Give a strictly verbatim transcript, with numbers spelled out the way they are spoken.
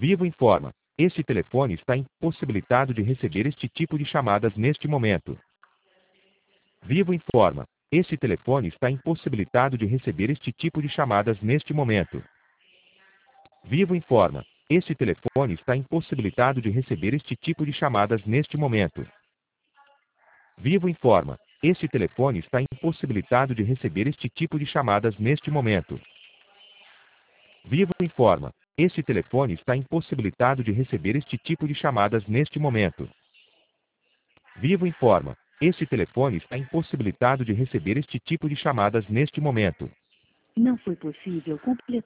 Vivo informa. Este telefone está impossibilitado de receber este tipo de chamadas neste momento. Vivo informa. Este telefone está impossibilitado de receber este tipo de chamadas neste momento. Vivo informa. Este telefone está impossibilitado de receber este tipo de chamadas neste momento. Vivo informa. Este telefone está impossibilitado de receber este tipo de chamadas neste momento. Vivo informa. Este telefone está impossibilitado de receber este tipo de chamadas neste momento. Vivo informa. Este telefone está impossibilitado de receber este tipo de chamadas neste momento. Não foi possível completar.